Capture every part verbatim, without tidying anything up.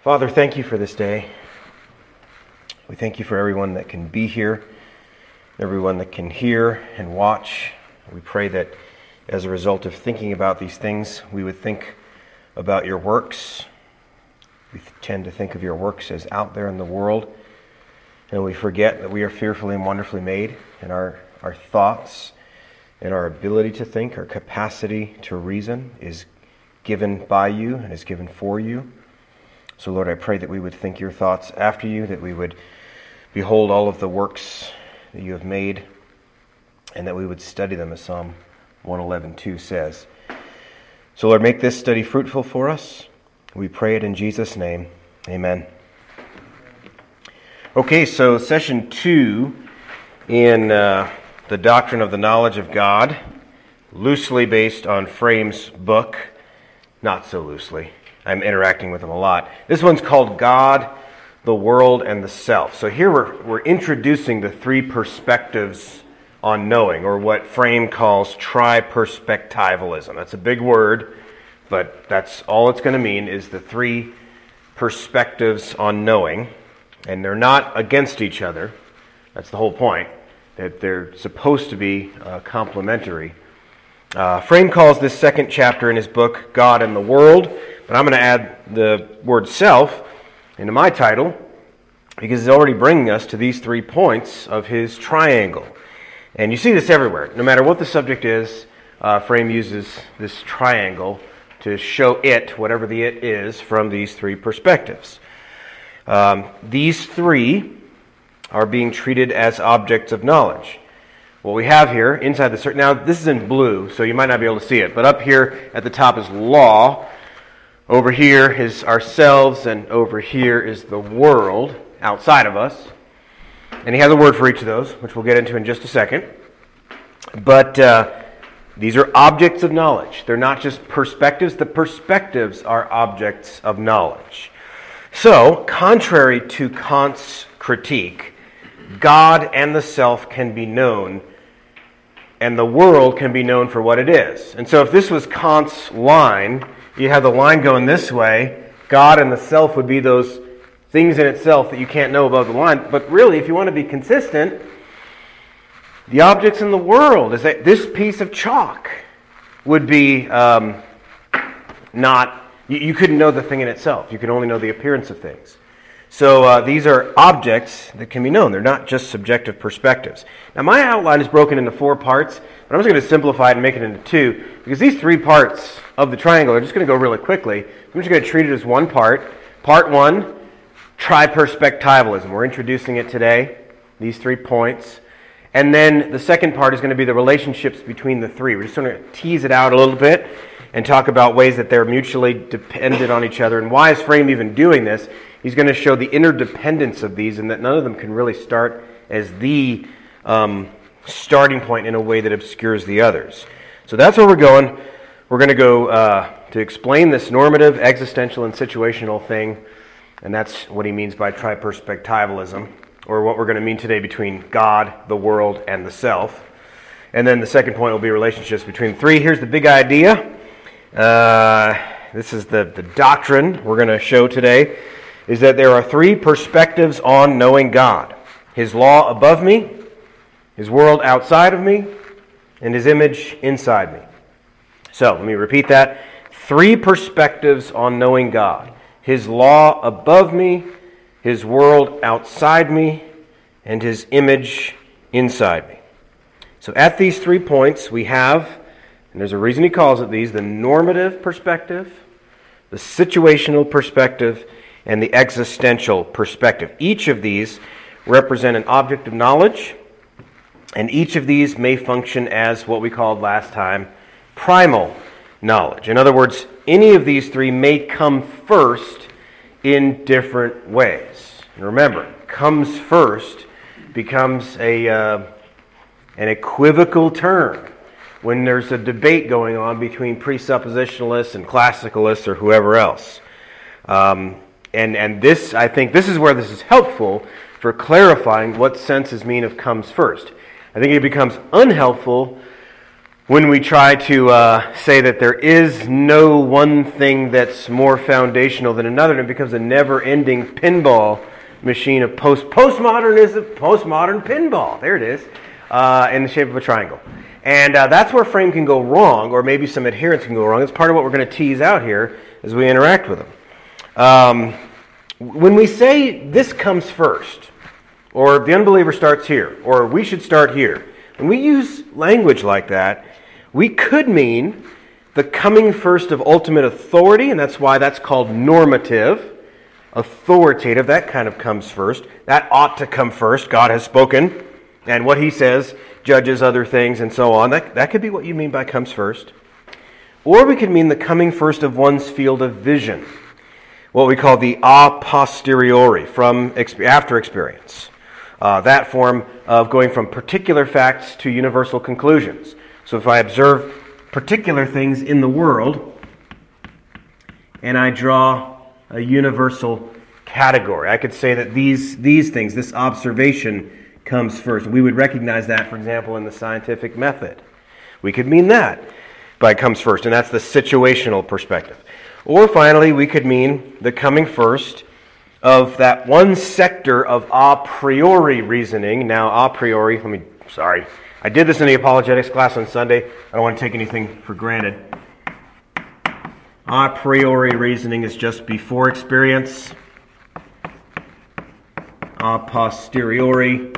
Father, thank you for this day. We thank you for everyone that can be here, everyone that can hear and watch. We pray that as a result of thinking about these things, we would think about your works. We tend to think of your works as out there in the world, and we forget that we are fearfully and wonderfully made, and our, our thoughts and our ability to think, our capacity to reason is given by you and is given for you. So, Lord, I pray that we would think your thoughts after you, that we would behold all of the works that you have made, and that we would study them, as Psalm one eleven two says. So, Lord, make this study fruitful for us. We pray it in Jesus' name. Amen. Okay, so session two in uh, the Doctrine of the Knowledge of God, loosely based on Frame's book, not so loosely. I'm interacting with him a lot. This one's called God, the World, and the Self. So here we're, we're introducing the three perspectives on knowing, or what Frame calls tri-perspectivalism. That's a big word, but that's all it's going to mean is the three perspectives on knowing. And they're not against each other. That's the whole point, that they're supposed to be uh, complementary. Uh, Frame calls this second chapter in his book, God and the World, but I'm going to add the word self into my title because he's already bringing us to these three points of his triangle. And you see this everywhere. No matter what the subject is, uh, Frame uses this triangle to show it, whatever the it is, from these three perspectives. Um, these three are being treated as objects of knowledge. What we have here inside the circle, now this is in blue, so you might not be able to see it, but up here at the top is law. Over here is ourselves, and over here is the world outside of us. And he has a word for each of those, which we'll get into in just a second. But uh, these are objects of knowledge. They're not just perspectives. The perspectives are objects of knowledge. So, contrary to Kant's critique, God and the self can be known, and the world can be known for what it is. And so if this was Kant's line, you have the line going this way, God and the self would be those things in itself that you can't know above the line. But really, if you want to be consistent, the objects in the world is that this piece of chalk would be um, not, you, you couldn't know the thing in itself. You could only know the appearance of things. So uh, these are objects that can be known. They're not just subjective perspectives. Now my outline is broken into four parts, but I'm just going to simplify it and make it into two, because these three parts of the triangle are just going to go really quickly. I'm just going to treat it as one part. Part one, tri-perspectivalism. We're introducing it today, these three points. And then the second part is going to be the relationships between the three. We're just going to tease it out a little bit and talk about ways that they're mutually dependent on each other. And why is Frame even doing this? He's going to show the interdependence of these and that none of them can really start as the um, starting point in a way that obscures the others. So that's where we're going. We're going to go uh, to explain this normative, existential, and situational thing. And that's what he means by tri-perspectivalism, or what we're going to mean today between God, the world, and the self. And then the second point will be relationships between the three. Here's the big idea. Uh, this is the, the doctrine we're going to show today, is that there are three perspectives on knowing God. His law above me, His world outside of me, and His image inside me. So, let me repeat that. Three perspectives on knowing God. His law above me, His world outside me, and His image inside me. So at these three points we have, and there's a reason he calls it these, the normative perspective, the situational perspective, and the existential perspective. Each of these represent an object of knowledge, and each of these may function as what we called last time primal knowledge. In other words, any of these three may come first in different ways. And remember, comes first becomes a uh, an equivocal term when there's a debate going on between presuppositionalists and classicalists or whoever else. Um, and and this, I think, this is where this is helpful for clarifying what senses mean of comes first. I think it becomes unhelpful when we try to uh, say that there is no one thing that's more foundational than another, and it becomes a never-ending pinball machine of post postmodernism, postmodern pinball. There it is, uh, in the shape of a triangle. And uh, that's where Frame can go wrong, or maybe some adherents can go wrong. It's part of what we're going to tease out here as we interact with them. Um, when we say this comes first, or the unbeliever starts here, or we should start here, when we use language like that, we could mean the coming first of ultimate authority, and that's why that's called normative. Authoritative, that kind of comes first. That ought to come first. God has spoken, and what he says judges other things, and so on. That, that could be what you mean by comes first. Or we could mean the coming first of one's field of vision, what we call the a posteriori, from after experience. Uh, that form of going from particular facts to universal conclusions. So if I observe particular things in the world, and I draw a universal category, I could say that these these things, this observation, comes first. We would recognize that, for example, in the scientific method. We could mean that by comes first, and that's the situational perspective. Or finally, we could mean the coming first of that one sector of a priori reasoning. Now, a priori, let me, sorry, I did this in the apologetics class on Sunday. I don't want to take anything for granted. A priori reasoning is just before experience. A posteriori,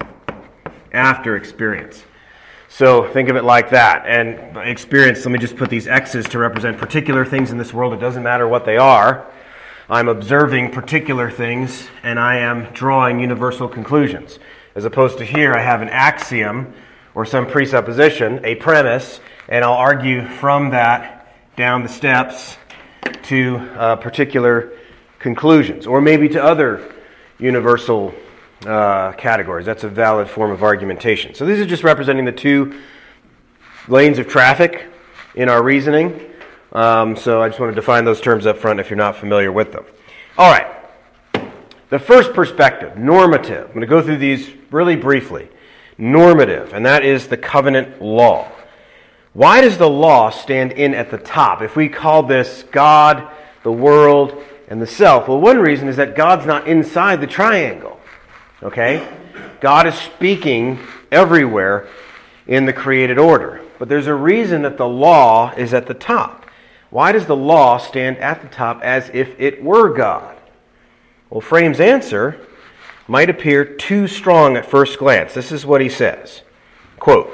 after experience. So think of it like that. And experience, let me just put these X's to represent particular things in this world. It doesn't matter what they are. I'm observing particular things, and I am drawing universal conclusions. As opposed to here, I have an axiom or some presupposition, a premise, and I'll argue from that down the steps to uh, particular conclusions, or maybe to other universal uh, categories. That's a valid form of argumentation. So these are just representing the two lanes of traffic in our reasoning. Um, so I just want to define those terms up front if you're not familiar with them. All right. The first perspective, normative. I'm going to go through these really briefly. Normative, and that is the covenant law. Why does the law stand in at the top? If we call this God, the world, and the self, well, one reason is that God's not inside the triangle. Okay? God is speaking everywhere in the created order. But there's a reason that the law is at the top. Why does the law stand at the top as if it were God? Well, Frame's answer might appear too strong at first glance. This is what he says. Quote,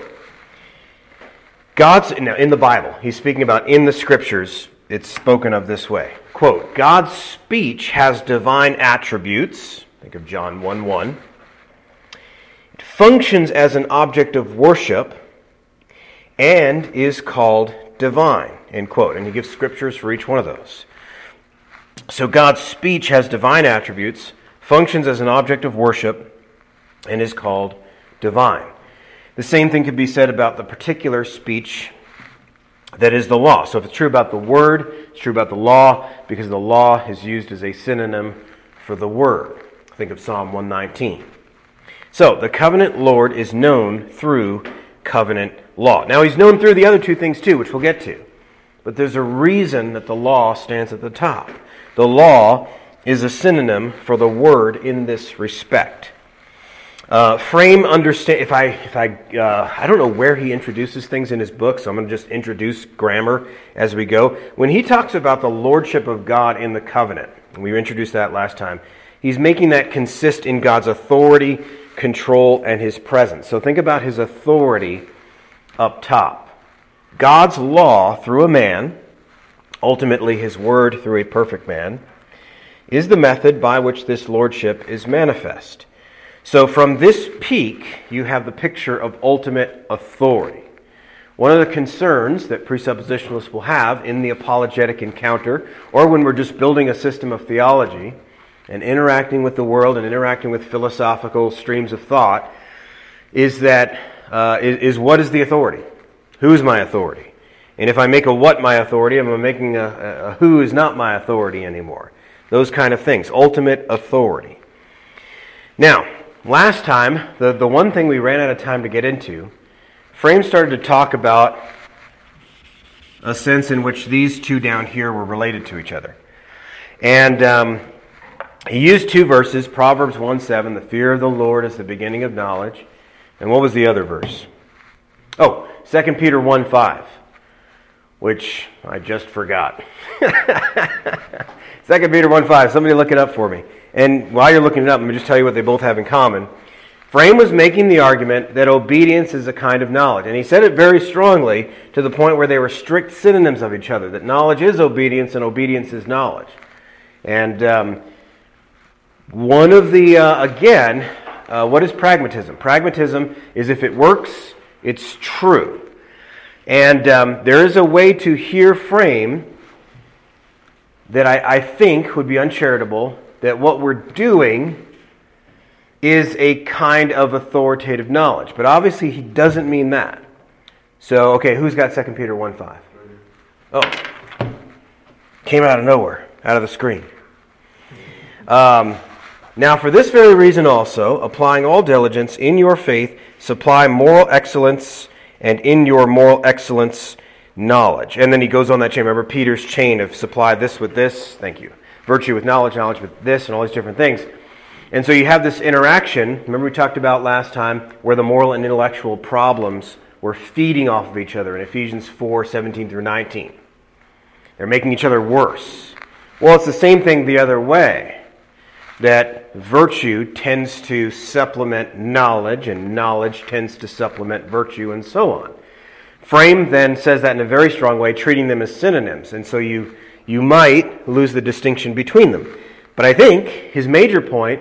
God's, now in the Bible, he's speaking about in the Scriptures, it's spoken of this way. Quote, God's speech has divine attributes. Think of John one one. It functions as an object of worship and is called divine, end quote. And he gives scriptures for each one of those. So God's speech has divine attributes, functions as an object of worship, and is called divine. The same thing could be said about the particular speech that is the law. So if it's true about the word, it's true about the law, because the law is used as a synonym for the word. Think of Psalm one nineteen. So the covenant Lord is known through covenant law. Now he's known through the other two things too, which we'll get to. But there's a reason that the law stands at the top. The law is a synonym for the word in this respect. Uh, Frame understand. If I, if I, uh, I don't know where he introduces things in his book, so I'm going to just introduce grammar as we go. When he talks about the lordship of God in the covenant, and we introduced that last time, he's making that consist in God's authority, control, and his presence. So think about his authority up top. God's law through a man, ultimately his word through a perfect man, is the method by which this lordship is manifest. So from this peak, you have the picture of ultimate authority. One of the concerns that presuppositionalists will have in the apologetic encounter, or when we're just building a system of theology and interacting with the world and interacting with philosophical streams of thought, is that uh, is, is what is the authority? Who is my authority? And if I make a what my authority, am I making a, a who is not my authority anymore? Those kind of things. Ultimate authority. Now, last time, the, the one thing we ran out of time to get into, Frame started to talk about a sense in which these two down here were related to each other. And um, he used two verses, Proverbs one seven, the fear of the Lord is the beginning of knowledge. And what was the other verse? Oh, Second Peter one five, which I just forgot. Second Peter one five, somebody look it up for me. And while you're looking it up, let me just tell you what they both have in common. Frame was making the argument that obedience is a kind of knowledge. And he said it very strongly to the point where they were strict synonyms of each other, that knowledge is obedience and obedience is knowledge. And um, one of the, uh, again, uh, what is pragmatism? Pragmatism is if it works, it's true. And um, there is a way to hear Frame that I, I think would be uncharitable, that what we're doing is a kind of authoritative knowledge. But obviously he doesn't mean that. So, okay, who's got Second Peter one five? Oh, came out of nowhere, out of the screen. Um, now, for this very reason also, applying all diligence in your faith, supply moral excellence, and in your moral excellence, knowledge. And then he goes on that chain. Remember Peter's chain of supply this with this, thank you. Virtue with knowledge, knowledge with this, and all these different things. And so you have this interaction, remember we talked about last time, where the moral and intellectual problems were feeding off of each other in Ephesians four seventeen through nineteen. They're making each other worse. Well, it's the same thing the other way, that virtue tends to supplement knowledge, and knowledge tends to supplement virtue, and so on. Frame then says that in a very strong way, treating them as synonyms, and so you, you might lose the distinction between them. But I think his major point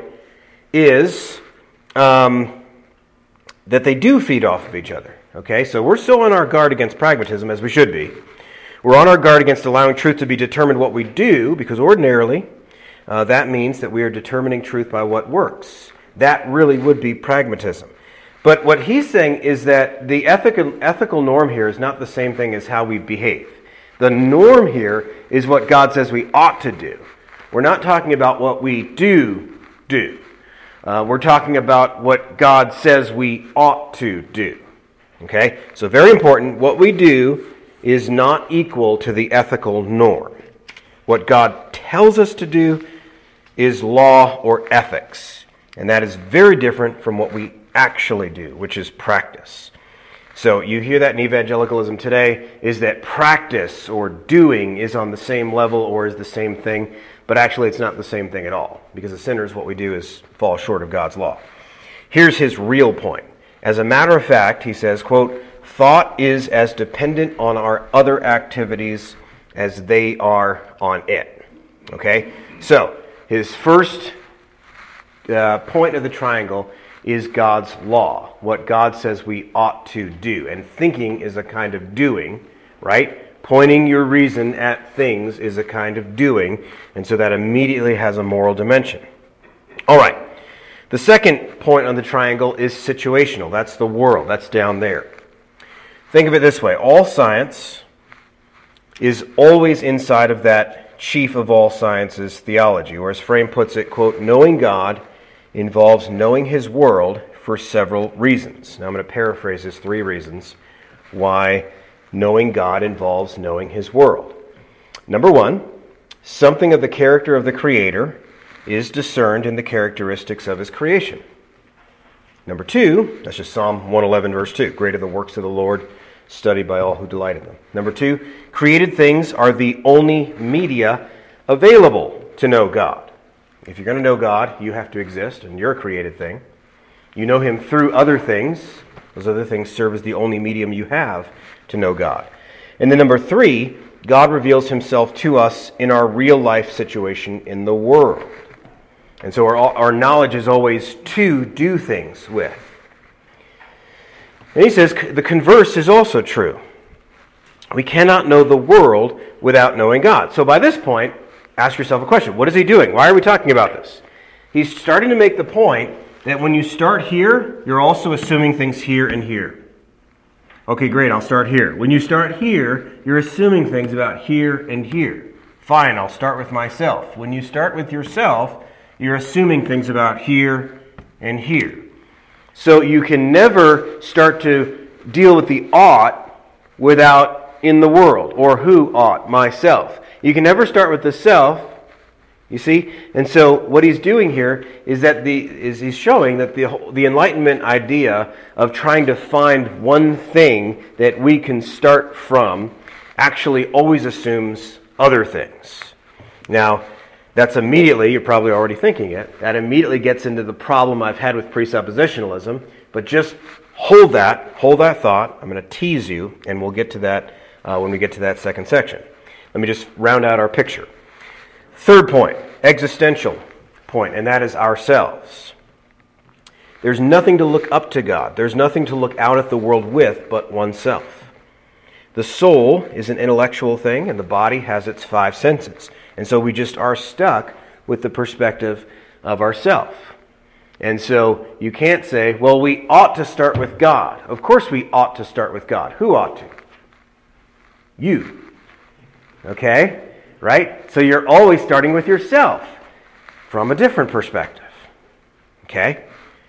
is um, that they do feed off of each other. Okay, so we're still on our guard against pragmatism, as we should be. We're on our guard against allowing truth to be determined what we do, because ordinarily uh, that means that we are determining truth by what works. That really would be pragmatism. But what he's saying is that the ethical, ethical norm here is not the same thing as how we behave. The norm here is what God says we ought to do. We're not talking about what we do do. Uh, we're talking about what God says we ought to do. Okay? So very important, what we do is not equal to the ethical norm. What God tells us to do is law or ethics. And that is very different from what we actually do, which is practice. So you hear that in evangelicalism today, is that practice or doing is on the same level or is the same thing. But actually it's not the same thing at all, because as sinners what we do is fall short of God's law. Here's his real point. As a matter of fact, he says, quote, thought is as dependent on our other activities as they are on it. Okay? So, his first uh, point of the triangle is God's law, what God says we ought to do. And thinking is a kind of doing, right? Pointing your reason at things is a kind of doing, and so that immediately has a moral dimension. All right. The second point on the triangle is situational. That's the world. That's down there. Think of it this way. All science is always inside of that chief of all sciences, theology, or as Frame puts it, quote, knowing God involves knowing his world for several reasons. Now I'm going to paraphrase his three reasons why knowing God involves knowing his world. Number one, something of the character of the Creator is discerned in the characteristics of his creation. Number two, that's just Psalm one eleven, verse two. Great are the works of the Lord, studied by all who delight in them. Number two, created things are the only media available to know God. If you're going to know God, you have to exist, and you're a created thing. You know him through other things. Those other things serve as the only medium you have to know God. And then number three, God reveals himself to us in our real life situation in the world. And so our, our knowledge is always to do things with. And he says the converse is also true. We cannot know the world without knowing God. So by this point, ask yourself a question. What is he doing? Why are we talking about this? He's starting to make the point that when you start here, you're also assuming things here and here. Okay, great, I'll start here. When you start here, you're assuming things about here and here. Fine, I'll start with myself. When you start with yourself, you're assuming things about here and here. So you can never start to deal with the ought without in the world, or who ought, myself. You can never start with the self, you see? And so what he's doing here is that the is he's showing that the the Enlightenment idea of trying to find one thing that we can start from actually always assumes other things. Now, that's immediately, you're probably already thinking it, that immediately gets into the problem I've had with presuppositionalism, but just hold that, hold that thought. I'm going to tease you, and we'll get to that uh, when we get to that second section. Let me just round out our picture. Third point, existential point, and that is ourselves. There's nothing to look up to God. There's nothing to look out at the world with but oneself. The soul is an intellectual thing, and the body has its five senses. And so we just are stuck with the perspective of ourself. And so you can't say, well, we ought to start with God. Of course we ought to start with God. Who ought to? You. Okay? Right? So you're always starting with yourself from a different perspective. Okay?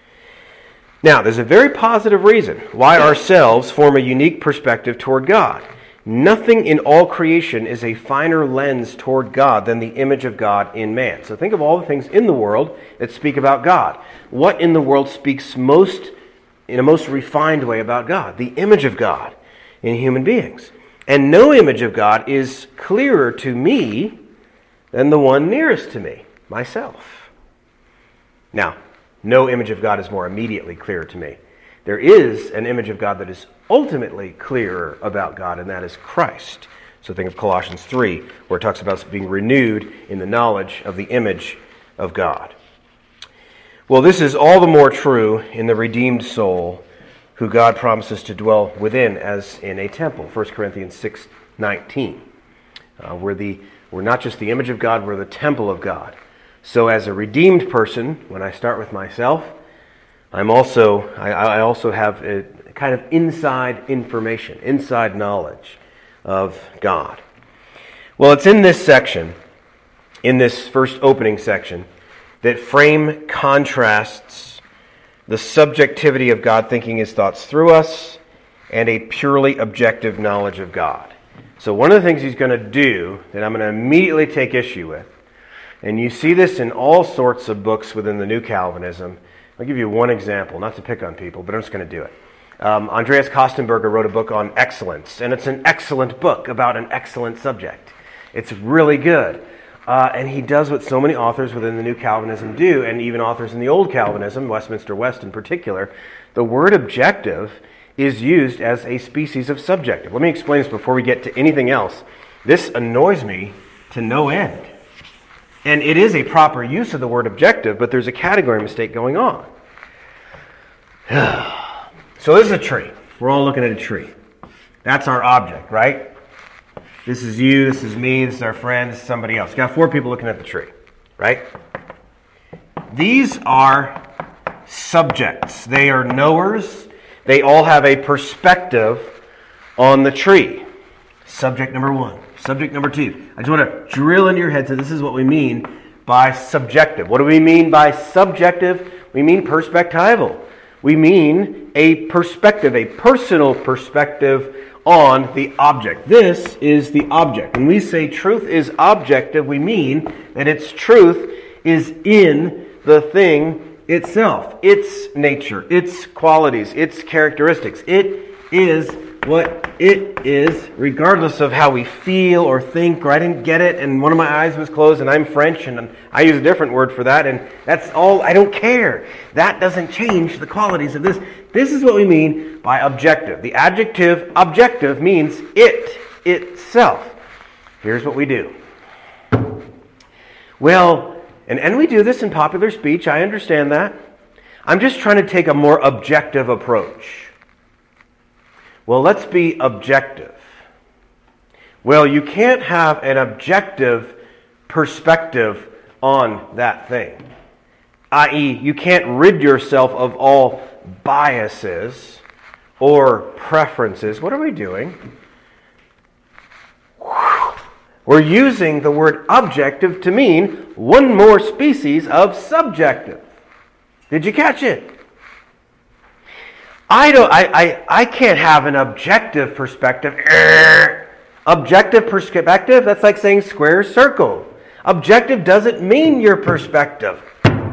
Now, there's a very positive reason why ourselves form a unique perspective toward God. Nothing in all creation is a finer lens toward God than the image of God in man. So think of all the things in the world that speak about God. What in the world speaks most, in a most refined way about God? The image of God in human beings. And no image of God is clearer to me than the one nearest to me, myself. Now, no image of God is more immediately clear to me. There is an image of God that is ultimately clearer about God, and that is Christ. So think of Colossians three, where it talks about being renewed in the knowledge of the image of God. Well, this is all the more true in the redeemed soul who God promises to dwell within as in a temple. First Corinthians six nineteen. Uh, we're, the, we're not just the image of God, we're the temple of God. So as a redeemed person, when I start with myself, I'm also I, I also have a kind of inside information, inside knowledge of God. Well, it's in this section, in this first opening section, that Frame contrasts the subjectivity of God thinking his thoughts through us and a purely objective knowledge of God. So one of the things he's going to do that I'm going to immediately take issue with, and you see this in all sorts of books within the New Calvinism. I'll give you one example, not to pick on people, but I'm just going to do it. Um, Andreas Kostenberger wrote a book on excellence, and it's an excellent book about an excellent subject. It's really good. Uh, and he does what so many authors within the New Calvinism do, and even authors in the Old Calvinism, Westminster West in particular. The word objective is used as a species of subjective. Let me explain this before we get to anything else. This annoys me to no end. And it is a proper use of the word objective, but there's a category mistake going on. So this is a tree. We're all looking at a tree. That's our object, right? This is you, this is me, this is our friend, this is somebody else. We've got four people looking at the tree, right? These are subjects. They are knowers. They all have a perspective on the tree. Subject number one. Subject number two. I just want to drill into your head so this is what we mean by subjective. What do we mean by subjective? We mean perspectival. We mean a perspective, a personal perspective on the object. This is the object. When we say truth is objective, we mean that its truth is in the thing itself, its nature, its qualities, its characteristics. It is what it is, regardless of how we feel or think, or I didn't get it, and one of my eyes was closed, and I'm French, and I use a different word for that, and that's all, I don't care. That doesn't change the qualities of this. This is what we mean by objective. The adjective objective means it itself. Here's what we do. Well, and, and we do this in popular speech, I understand that. I'm just trying to take a more objective approach. Well, let's be objective. Well, you can't have an objective perspective on that thing. that is, you can't rid yourself of all biases or preferences. What are we doing? We're using the word objective to mean one more species of subjective. Did you catch it? I don't. I, I, I can't have an objective perspective Objective perspective, that's like saying square circle. Objective doesn't mean your perspective.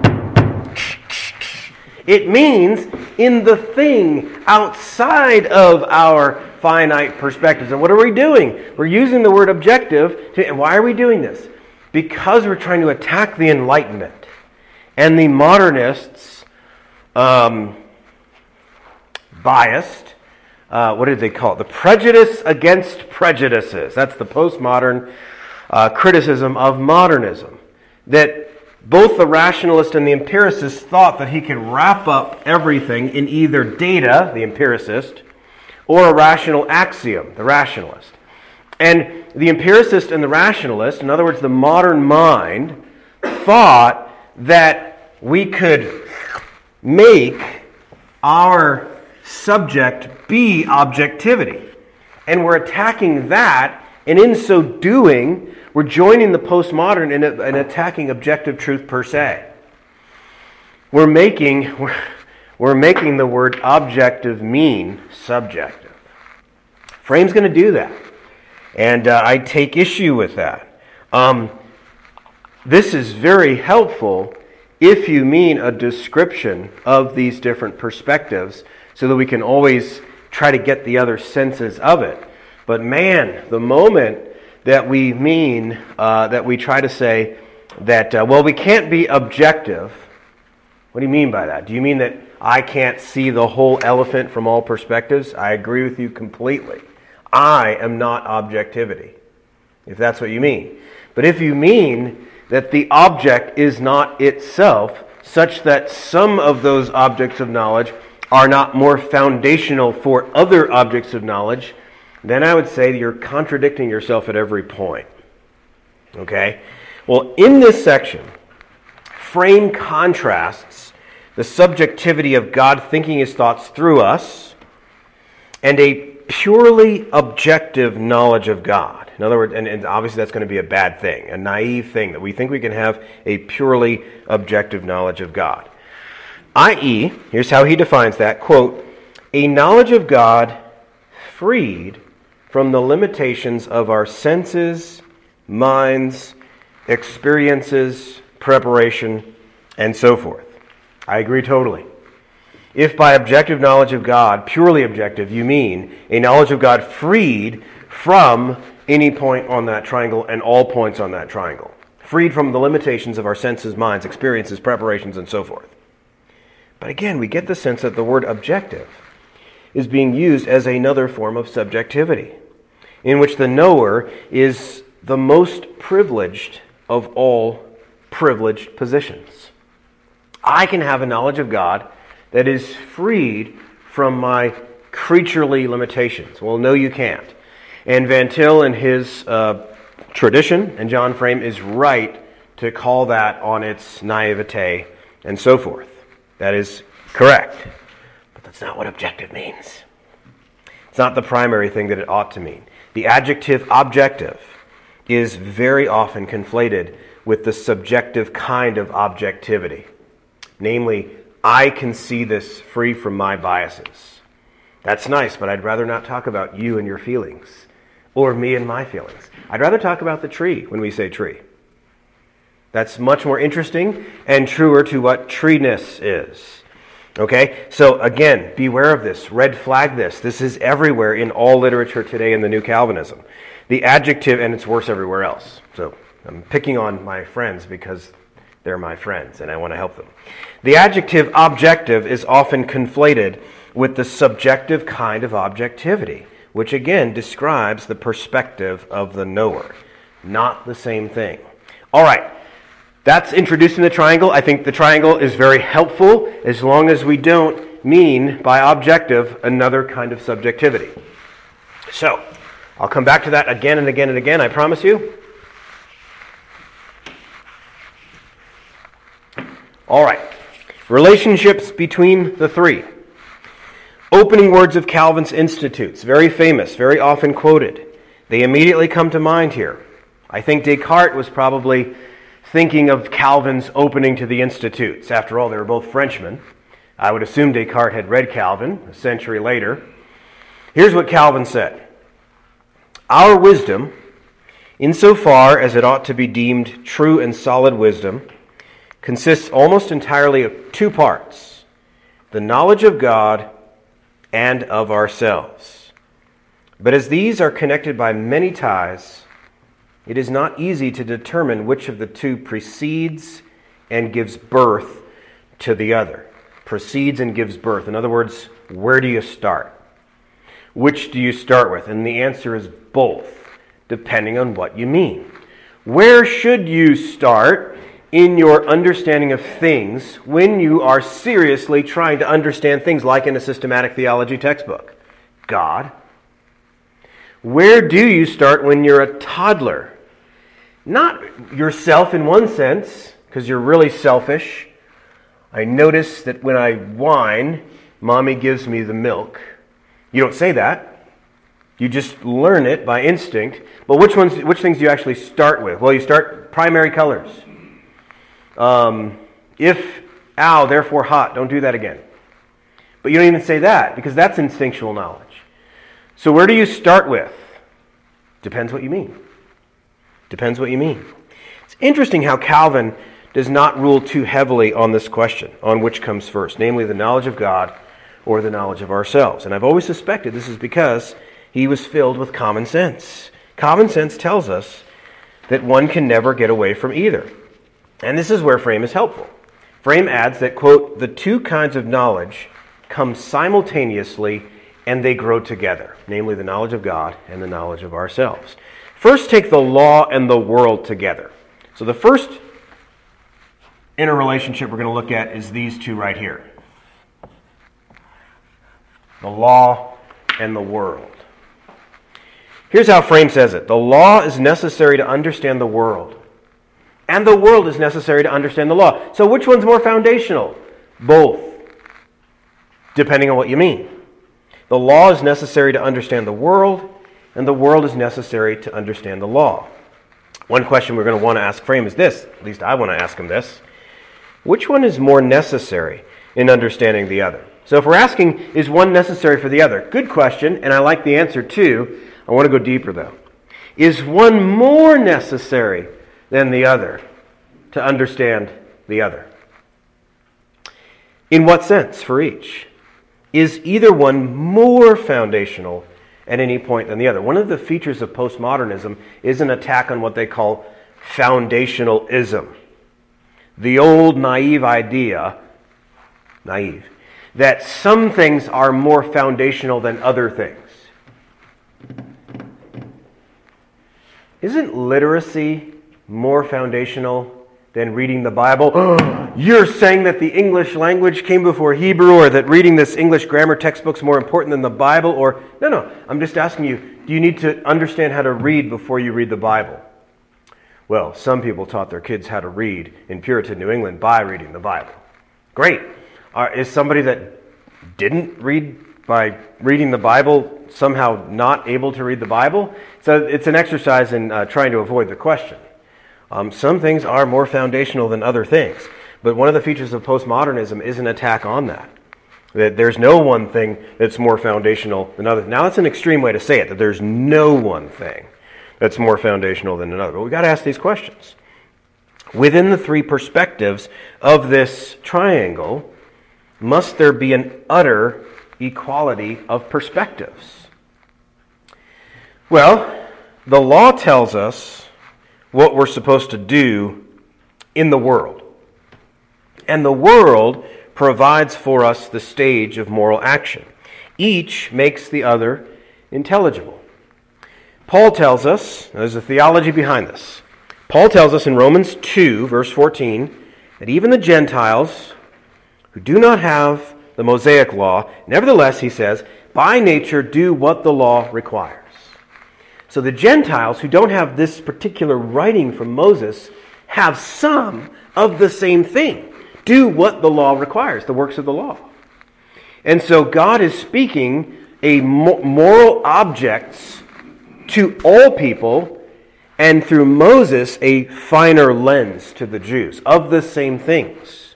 It means in the thing outside of our finite perspectives. And what are we doing? We're using the word objective. To, and why are we doing this? Because we're trying to attack the Enlightenment. And the modernists, um, biased, uh, what did they call it? The prejudice against prejudices. That's the postmodern uh, criticism of modernism. That both the rationalist and the empiricist thought that he could wrap up everything in either data, the empiricist, or a rational axiom, the rationalist. And the empiricist and the rationalist, in other words, the modern mind, thought that we could make our subject be objectivity. And we're attacking that, and in so doing, we're joining the postmodern in, in attacking objective truth per se. We're making, we're, we're making the word objective mean subjective. Frame's going to do that. And uh, I take issue with that. Um, this is very helpful if you mean a description of these different perspectives so that we can always try to get the other senses of it. But man, the moment that we mean, uh, that we try to say that, uh, well, we can't be objective. What do you mean by that? Do you mean that I can't see the whole elephant from all perspectives? I agree with you completely. I am not objectivity, if that's what you mean. But if you mean that the object is not itself, such that some of those objects of knowledge are not more foundational for other objects of knowledge, then I would say that you're contradicting yourself at every point. Okay? Well, in this section, Frame contrasts the subjectivity of God thinking his thoughts through us and a purely objective knowledge of God. In other words, and, and obviously that's going to be a bad thing, a naive thing, that we think we can have a purely objective knowledge of God. that is, here's how he defines that, quote, a knowledge of God freed from the limitations of our senses, minds, experiences, preparation, and so forth. I agree totally. If by objective knowledge of God, purely objective, you mean a knowledge of God freed from any point on that triangle and all points on that triangle, freed from the limitations of our senses, minds, experiences, preparations, and so forth. But again, we get the sense that the word objective is being used as another form of subjectivity, in which the knower is the most privileged of all privileged positions. I can have a knowledge of God that is freed from my creaturely limitations. Well, no, you can't. And Van Til in his uh, tradition, and John Frame is right to call that on its naivete and so forth. That is correct. But that's not what objective means. It's not the primary thing that it ought to mean. The adjective objective is very often conflated with the subjective kind of objectivity. Namely, I can see this free from my biases. That's nice, but I'd rather not talk about you and your feelings, or me and my feelings. I'd rather talk about the tree when we say tree. That's much more interesting and truer to what treeness is. Okay? So again, beware of this. Red flag this. This is everywhere in all literature today in the New Calvinism. The adjective, and it's worse everywhere else. So I'm picking on my friends because they're my friends and I want to help them. The adjective objective is often conflated with the subjective kind of objectivity, which again describes the perspective of the knower. Not the same thing. All right. That's introducing the triangle. I think the triangle is very helpful as long as we don't mean by objective another kind of subjectivity. So, I'll come back to that again and again and again, I promise you. All right. Relationships between the three. Opening words of Calvin's Institutes, very famous, very often quoted. They immediately come to mind here. I think Descartes was probably thinking of Calvin's opening to the Institutes. After all, they were both Frenchmen. I would assume Descartes had read Calvin a century later. Here's what Calvin said. Our wisdom, insofar as it ought to be deemed true and solid wisdom, consists almost entirely of two parts: the knowledge of God and of ourselves. But as these are connected by many ties, it is not easy to determine which of the two precedes and gives birth to the other. Precedes and gives birth. In other words, where do you start? Which do you start with? And the answer is both, depending on what you mean. Where should you start in your understanding of things when you are seriously trying to understand things like in a systematic theology textbook? God. Where do you start when you're a toddler? Not yourself in one sense, because you're really selfish. I notice that when I whine, Mommy gives me the milk. You don't say that. You just learn it by instinct. But which ones? Which things do you actually start with? Well, you start primary colors. Um, if, ow, therefore hot, don't do that again. But you don't even say that, because that's instinctual knowledge. So where do you start with? Depends what you mean. Depends what you mean. It's interesting how Calvin does not rule too heavily on this question, on which comes first, namely the knowledge of God or the knowledge of ourselves. And I've always suspected this is because he was filled with common sense. Common sense tells us that one can never get away from either. And this is where Frame is helpful. Frame adds that, quote, the two kinds of knowledge come simultaneously and they grow together, namely the knowledge of God and the knowledge of ourselves. First, take the law and the world together. So the first interrelationship we're going to look at is these two right here. The law and the world. Here's how Frame says it. The law is necessary to understand the world, and the world is necessary to understand the law. So which one's more foundational? Both, depending on what you mean. The law is necessary to understand the world, and the world is necessary to understand the law. One question we're going to want to ask Frame is this, at least I want to ask him this. Which one is more necessary in understanding the other? So if we're asking, is one necessary for the other? Good question, and I like the answer too. I want to go deeper though. Is one more necessary than the other to understand the other? In what sense for each? Is either one more foundational at any point than the other? One of the features of postmodernism is an attack on what they call foundationalism. The old naive idea, naive, that some things are more foundational than other things. Isn't literacy more foundational than reading the Bible? You're saying that the English language came before Hebrew, or that reading this English grammar textbook is more important than the Bible? Or no, no, I'm just asking you, do you need to understand how to read before you read the Bible? Well, some people taught their kids how to read in Puritan New England by reading the Bible. Great. Uh, is somebody that didn't read by reading the Bible somehow not able to read the Bible? So it's an exercise in uh, trying to avoid the question. Um, some things are more foundational than other things. But one of the features of postmodernism is an attack on that. That there's no one thing that's more foundational than others. Now, that's an extreme way to say it, that there's no one thing that's more foundational than another. But we've got to ask these questions. Within the three perspectives of this triangle, must there be an utter equality of perspectives? Well, the law tells us what we're supposed to do in the world. And the world provides for us the stage of moral action. Each makes the other intelligible. Paul tells us, there's a theology behind this. Paul tells us in Romans two, verse fourteen, that even the Gentiles who do not have the Mosaic law, nevertheless, he says, by nature do what the law requires. So the Gentiles who don't have this particular writing from Moses have some of the same thing. Do what the law requires, the works of the law. And so God is speaking a moral objects to all people, and through Moses, a finer lens to the Jews of the same things.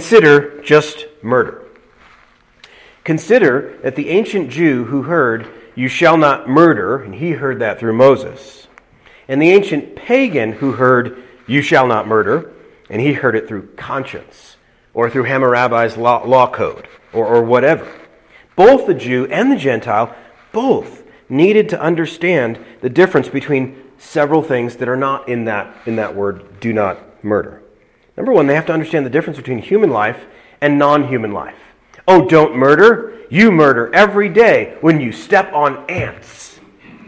Consider just murder. Consider that the ancient Jew who heard, you shall not murder, and he heard that through Moses. And the ancient pagan who heard, you shall not murder, and he heard it through conscience, or through Hammurabi's law, law code, or, or whatever. Both the Jew and the Gentile, both needed to understand the difference between several things that are not in that, in that word, do not murder. Number one, they have to understand the difference between human life and non-human life. Oh, don't murder. You murder every day when you step on ants.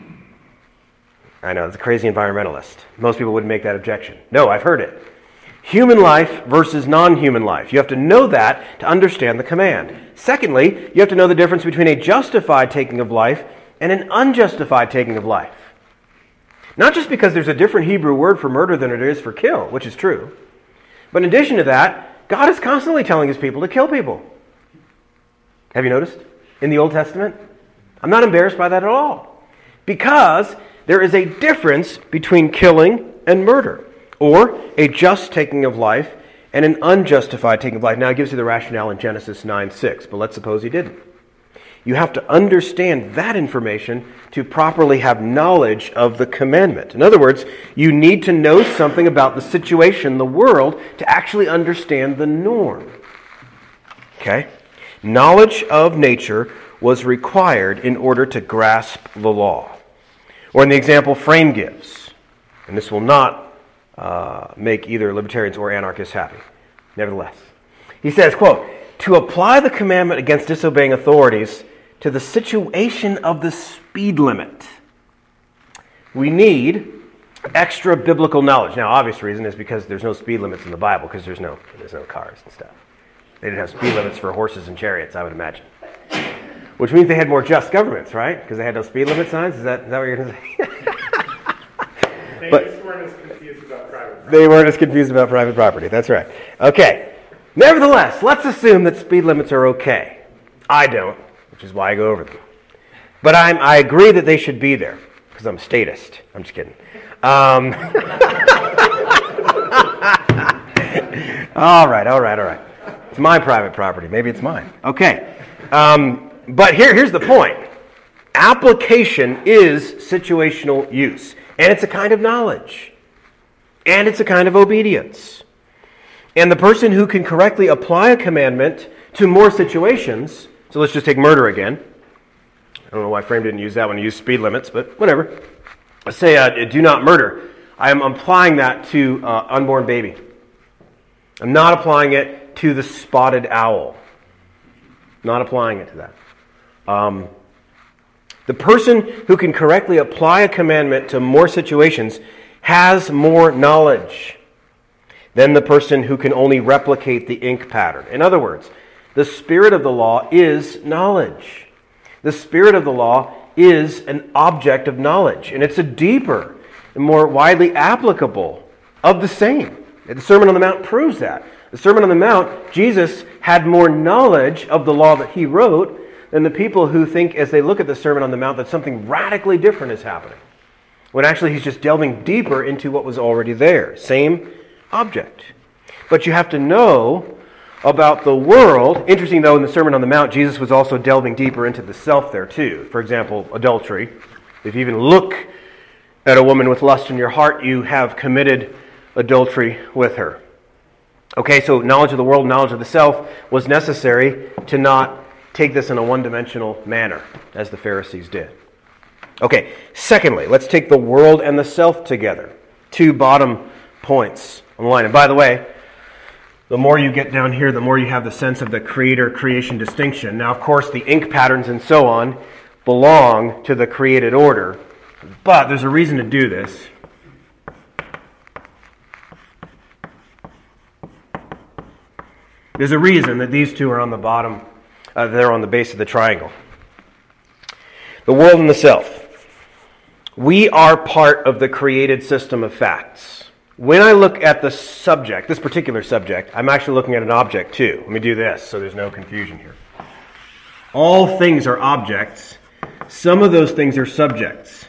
I know, it's a crazy environmentalist. Most people wouldn't make that objection. No, I've heard it. Human life versus non-human life. You have to know that to understand the command. Secondly, you have to know the difference between a justified taking of life and an unjustified taking of life. Not just because there's a different Hebrew word for murder than it is for kill, which is true. But in addition to that, God is constantly telling his people to kill people. Have you noticed? In the Old Testament? I'm not embarrassed by that at all. Because there is a difference between killing and murder, or a just taking of life and an unjustified taking of life. Now, it gives you the rationale in Genesis nine six, but let's suppose he didn't. You have to understand that information to properly have knowledge of the commandment. In other words, you need to know something about the situation, the world, to actually understand the norm. Okay? Knowledge of nature was required in order to grasp the law. Or in the example Frame gives, and this will not uh, make either libertarians or anarchists happy. Nevertheless, he says, quote, to apply the commandment against disobeying authorities to the situation of the speed limit, we need extra biblical knowledge. Now, obvious reason is because there's no speed limits in the Bible, because there's no there's no cars and stuff. They didn't have speed limits for horses and chariots, I would imagine. Which means they had more just governments, right? Because they had no speed limit signs? Is that, is that what you're going to say? They but just weren't as confused about private property. They weren't as confused about private property. That's right. Okay. Nevertheless, let's assume that speed limits are okay. I don't, which is why I go over them. But I'm, I agree that they should be there, because I'm a statist. I'm just kidding. Um, all right, all right, all right. It's my private property. Maybe it's mine. Okay. Um, but here, here's the point. Application is situational use. And it's a kind of knowledge. And it's a kind of obedience. And the person who can correctly apply a commandment to more situations, so let's just take murder again. I don't know why Frame didn't use that when he used speed limits, but whatever. Let's say uh, do not murder. I am applying that to uh, unborn baby. I'm not applying it to the spotted owl. Not applying it to that. Um, the person who can correctly apply a commandment to more situations has more knowledge than the person who can only replicate the ink pattern. In other words, the spirit of the law is knowledge. The spirit of the law is an object of knowledge, and it's a deeper and more widely applicable of the same. The Sermon on the Mount proves that. The Sermon on the Mount, Jesus had more knowledge of the law that he wrote than the people who think, as they look at the Sermon on the Mount, that something radically different is happening. When actually he's just delving deeper into what was already there. Same object. But you have to know about the world. Interesting, though, in the Sermon on the Mount, Jesus was also delving deeper into the self there, too. For example, adultery. If you even look at a woman with lust in your heart, you have committed adultery with her. Okay, so knowledge of the world, knowledge of the self was necessary to not take this in a one-dimensional manner, as the Pharisees did. Okay, secondly, let's take the world and the self together. Two bottom points on the line. And by the way, the more you get down here, the more you have the sense of the creator-creation distinction. Now, of course, the ink patterns and so on belong to the created order, but there's a reason to do this. There's a reason that these two are on the bottom, uh, they're on the base of the triangle. The world and the self. We are part of the created system of facts. When I look at the subject, this particular subject, I'm actually looking at an object too. Let me do this so there's no confusion here. All things are objects. Some of those things are subjects.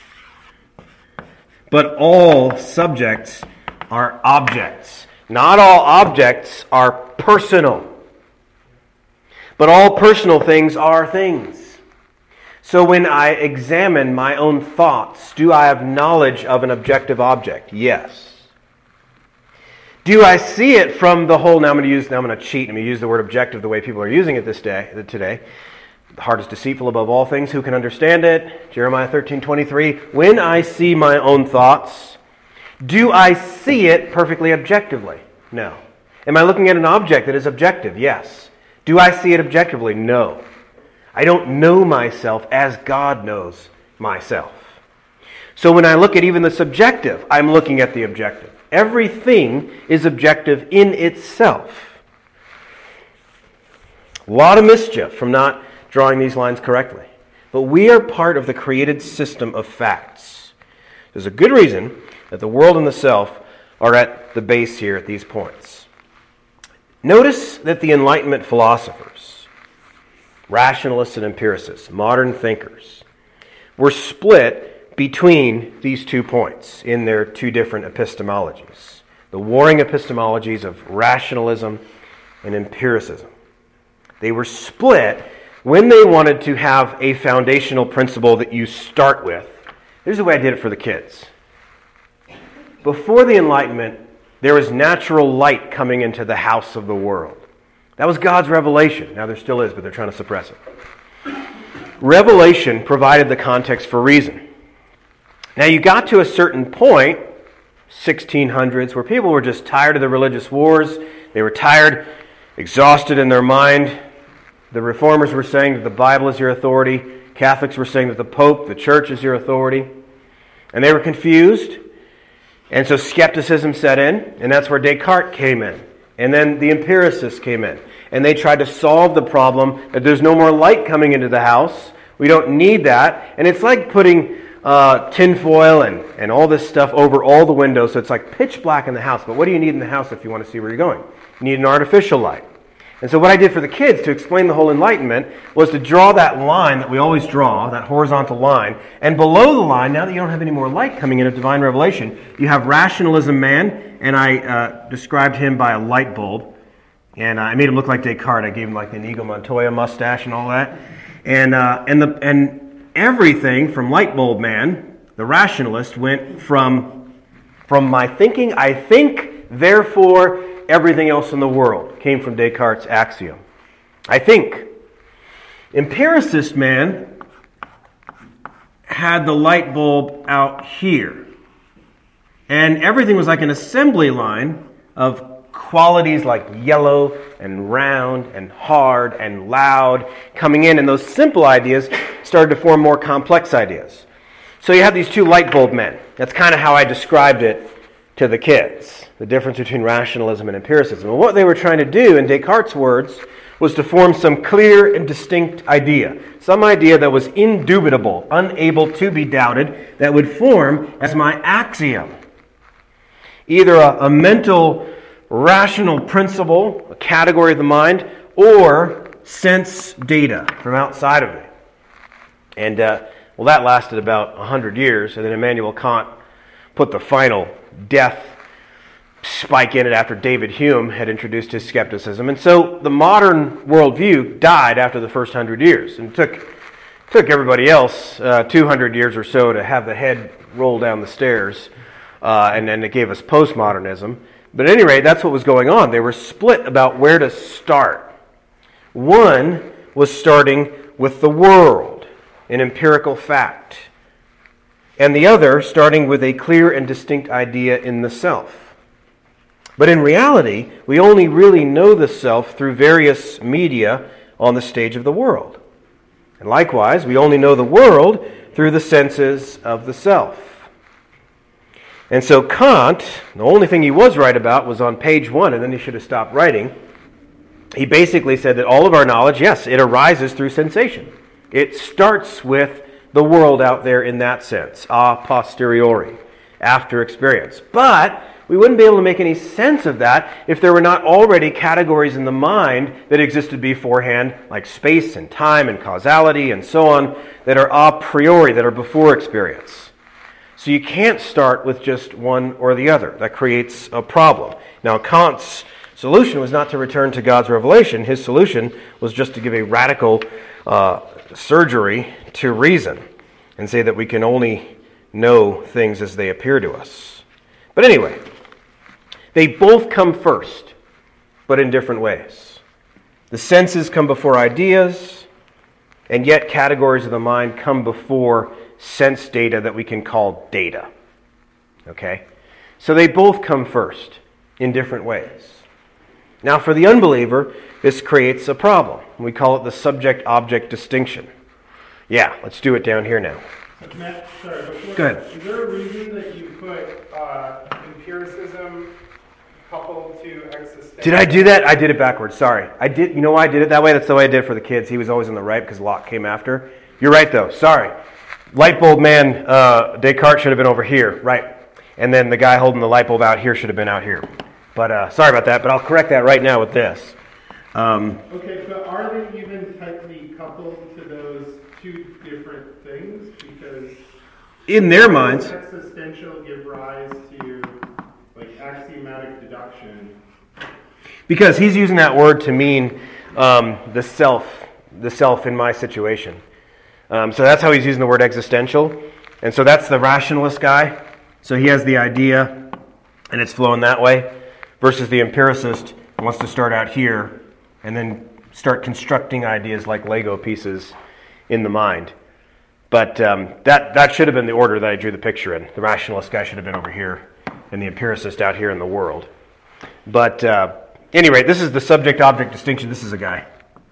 But all subjects are objects. Not all objects are personal. But all personal things are things. So when I examine my own thoughts, do I have knowledge of an objective object? Yes. Do I see it from the whole, now I'm going to use, now I'm going to cheat, I'm going to use the word objective the way people are using it this day, today. The heart is deceitful above all things, who can understand it? Jeremiah thirteen twenty-three. When I see my own thoughts, do I see it perfectly objectively? No. Am I looking at an object that is objective? Yes. Do I see it objectively? No. I don't know myself as God knows myself. So when I look at even the subjective, I'm looking at the objective. Everything is objective in itself. A lot of mischief from not drawing these lines correctly. But we are part of the created system of facts. There's a good reason that the world and the self are at the base here at these points. Notice that the Enlightenment philosophers, rationalists and empiricists, modern thinkers, were split between these two points in their two different epistemologies. The warring epistemologies of rationalism and empiricism. They were split when they wanted to have a foundational principle that you start with. Here's the way I did it for the kids. Before the Enlightenment, there was natural light coming into the house of the world. That was God's revelation. Now there still is, but they're trying to suppress it. Revelation provided the context for reason. Now you got to a certain point, sixteen hundreds, where people were just tired of the religious wars. They were tired, exhausted in their mind. The Reformers were saying that the Bible is your authority. Catholics were saying that the Pope, the Church, is your authority. And they were confused. And so skepticism set in, and that's where Descartes came in. And then the empiricists came in. And they tried to solve the problem that there's no more light coming into the house. We don't need that. And it's like putting uh, tinfoil and, and all this stuff over all the windows, so it's like pitch black in the house. But what do you need in the house if you want to see where you're going? You need an artificial light. And so what I did for the kids to explain the whole Enlightenment was to draw that line that we always draw, that horizontal line, and below the line, now that you don't have any more light coming in of divine revelation, you have rationalism man, and I uh, described him by a light bulb, and I made him look like Descartes. I gave him like the Inigo Montoya mustache and all that, and uh, and the and everything from light bulb man, the rationalist, went from from my thinking, I think, therefore everything else in the world came from Descartes' axiom. I think. Empiricist man had the light bulb out here. And everything was like an assembly line of qualities like yellow and round and hard and loud coming in. And those simple ideas started to form more complex ideas. So you have these two light bulb men. That's kind of how I described it to the kids. The difference between rationalism and empiricism. And what they were trying to do, in Descartes' words, was to form some clear and distinct idea. Some idea that was indubitable, unable to be doubted, that would form as my axiom. Either a, a mental, rational principle, a category of the mind, or sense data from outside of me. And, uh, well, that lasted about one hundred years, and then Immanuel Kant put the final death spike in it after David Hume had introduced his skepticism. And so the modern worldview died after the first hundred years. And it took, took everybody else uh, two hundred years or so to have the head roll down the stairs. Uh, and then it gave us postmodernism. But at any rate, that's what was going on. They were split about where to start. One was starting with the world, an empirical fact. And the other starting with a clear and distinct idea in the self. But in reality, we only really know the self through various media on the stage of the world. And likewise, we only know the world through the senses of the self. And so Kant, the only thing he was right about was on page one, and then he should have stopped writing. He basically said that all of our knowledge, yes, it arises through sensation. It starts with the world out there in that sense, a posteriori, after experience. But we wouldn't be able to make any sense of that if there were not already categories in the mind that existed beforehand, like space and time and causality and so on, that are a priori, that are before experience. So you can't start with just one or the other. That creates a problem. Now, Kant's solution was not to return to God's revelation. His solution was just to give a radical uh, surgery to reason and say that we can only know things as they appear to us. But anyway, they both come first, but in different ways. The senses come before ideas, and yet categories of the mind come before sense data that we can call data. Okay? So they both come first in different ways. Now, for the unbeliever, this creates a problem. We call it the subject-object distinction. Yeah, let's do it down here now. Matt, sorry, before, Go ahead. Is there a reason that you put uh, empiricism coupled to existential? Did I do that? I did it backwards. Sorry. I did. You know why I did it that way? That's the way I did it for the kids. He was always on the right because Locke came after. You're right, though. Sorry. Light bulb man, uh, Descartes should have been over here. Right. And then the guy holding the light bulb out here should have been out here. But uh, sorry about that, but I'll correct that right now with this. Um, okay, but are they even tightly coupled to those two different things? Because in their minds, existential give rise to like axiomatic deduction. Because he's using that word to mean um, the self, the self in my situation. Um, so that's how he's using the word existential. And so that's the rationalist guy. So he has the idea, and it's flowing that way. Versus the empiricist wants to start out here and then start constructing ideas like Lego pieces in the mind. But um, that, that should have been the order that I drew the picture in. The rationalist guy should have been over here, and the empiricist out here in the world. But uh, anyway, this is the subject-object distinction. This is a guy.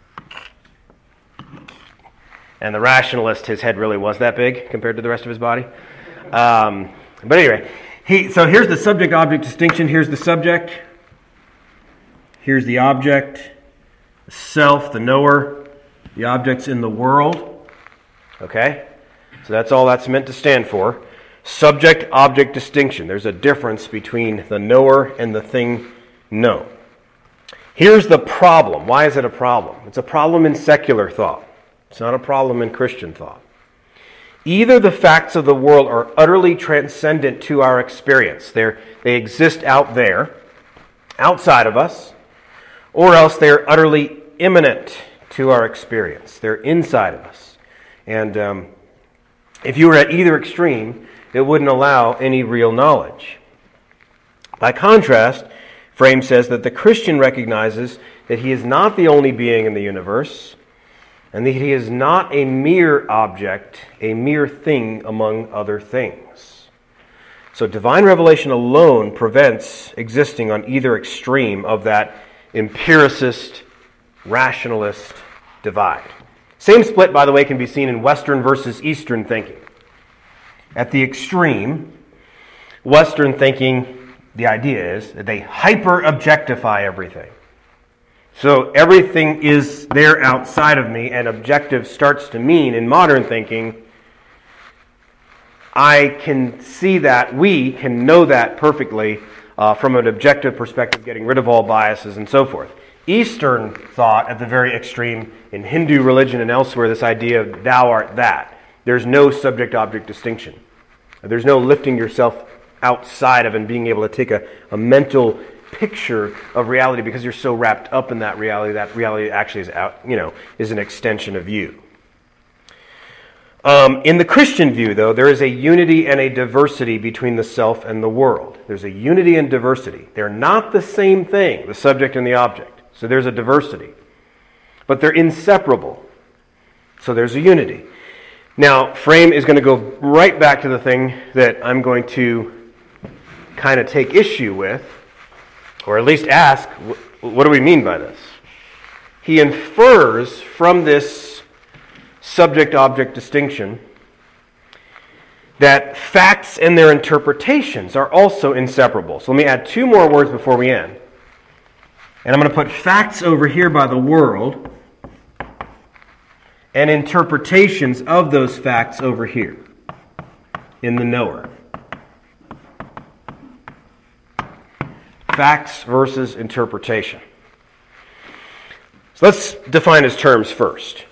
And the rationalist, his head really was that big compared to the rest of his body. Um, but anyway... He, so here's the subject-object distinction. Here's the subject. Here's the object, the self, the knower, the objects in the world. Okay? So that's all that's meant to stand for. Subject-object distinction. There's a difference between the knower and the thing known. Here's the problem. Why is it a problem? It's a problem in secular thought. It's not a problem in Christian thought. Either the facts of the world are utterly transcendent to our experience. They're, they exist out there, outside of us, or else they're utterly immanent to our experience. They're inside of us. And um, if you were at either extreme, it wouldn't allow any real knowledge. By contrast, Frame says that the Christian recognizes that he is not the only being in the universe, and that he is not a mere object, a mere thing among other things. So divine revelation alone prevents existing on either extreme of that empiricist, rationalist divide. Same split, by the way, can be seen in Western versus Eastern thinking. At the extreme, Western thinking, the idea is that they hyper-objectify everything. So everything is there outside of me, and objective starts to mean, in modern thinking, I can see that, we can know that perfectly uh, from an objective perspective, getting rid of all biases and so forth. Eastern thought, at the very extreme, in Hindu religion and elsewhere, this idea of thou art that. There's no subject-object distinction. There's no lifting yourself outside of and being able to take a, a mental picture of reality because you're so wrapped up in that reality. That reality actually is out, you know, is an extension of you. Um, in the Christian view, though, there is a unity and a diversity between the self and the world. There's a unity and diversity. They're not the same thing, the subject and the object. So there's a diversity. But they're inseparable. So there's a unity. Now, Frame is going to go right back to the thing that I'm going to kind of take issue with, or at least ask, what do we mean by this? He infers from this subject-object distinction that facts and their interpretations are also inseparable. So let me add two more words before we end. And I'm going to put facts over here by the world and interpretations of those facts over here in the knower. Facts versus interpretation. So let's define his terms first.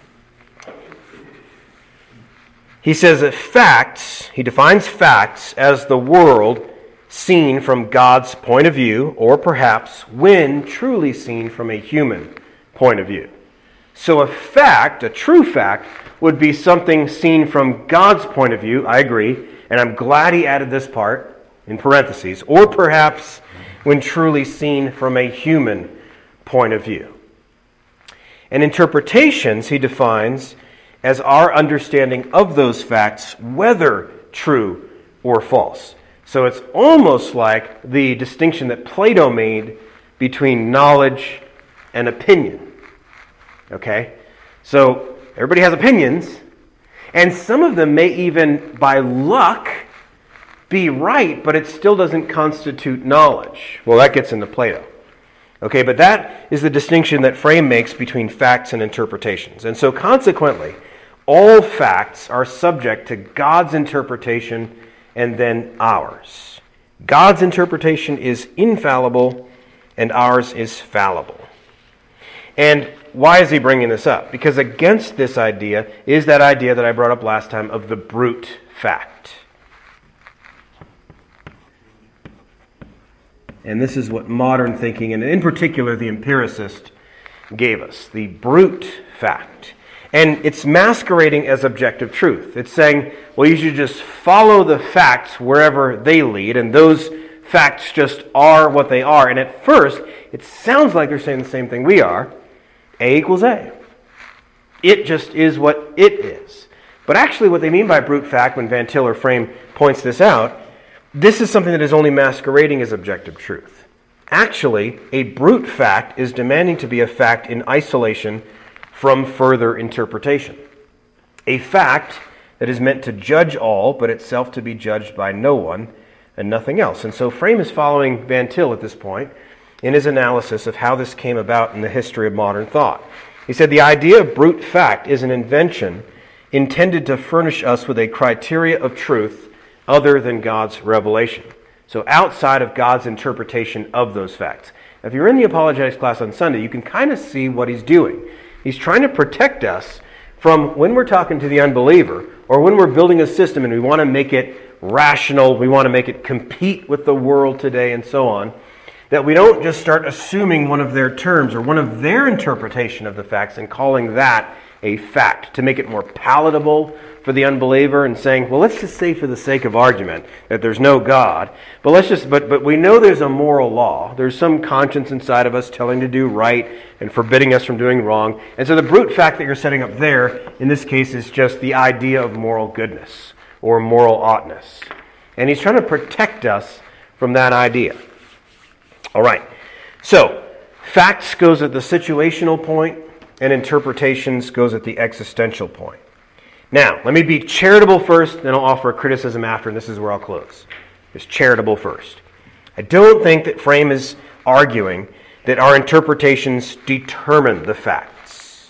He says that facts, he defines facts as the world seen from God's point of view, or perhaps when truly seen from a human point of view. So a fact, a true fact, would be something seen from God's point of view, I agree, and I'm glad he added this part in parentheses, or perhaps when truly seen from a human point of view. And interpretations, he defines as our understanding of those facts, whether true or false. So it's almost like the distinction that Plato made between knowledge and opinion. Okay? So everybody has opinions, and some of them may even, by luck, be right, but it still doesn't constitute knowledge. Well, that gets into Plato. Okay, but that is the distinction that Frame makes between facts and interpretations. And so consequently, all facts are subject to God's interpretation and then ours. God's interpretation is infallible and ours is fallible. And why is he bringing this up? Because against this idea is that idea that I brought up last time of the brute fact. And this is what modern thinking, and in particular the empiricist, gave us. The brute fact. And it's masquerading as objective truth. It's saying, well, you should just follow the facts wherever they lead, and those facts just are what they are. And at first, it sounds like they're saying the same thing we are. A equals A. It just is what it is. But actually what they mean by brute fact, when Van Til or Frame points this out, this is something that is only masquerading as objective truth. Actually, a brute fact is demanding to be a fact in isolation from further interpretation. A fact that is meant to judge all, but itself to be judged by no one and nothing else. And so Frame is following Van Til at this point in his analysis of how this came about in the history of modern thought. He said the idea of brute fact is an invention intended to furnish us with a criteria of truth other than God's revelation. So outside of God's interpretation of those facts. Now, if you're in the apologetics class on Sunday, you can kind of see what he's doing. He's trying to protect us from when we're talking to the unbeliever or when we're building a system and we want to make it rational, we want to make it compete with the world today and so on, that we don't just start assuming one of their terms or one of their interpretation of the facts and calling that a fact to make it more palatable for the unbeliever and saying, well, let's just say for the sake of argument that there's no God, but let's just but but we know there's a moral law. There's some conscience inside of us telling to do right and forbidding us from doing wrong. And so the brute fact that you're setting up there in this case is just the idea of moral goodness or moral oughtness. And he's trying to protect us from that idea. All right. So, facts goes at the situational point and interpretations goes at the existential point. Now, let me be charitable first, then I'll offer a criticism after, and this is where I'll close. It's charitable first. I don't think that Frame is arguing that our interpretations determine the facts.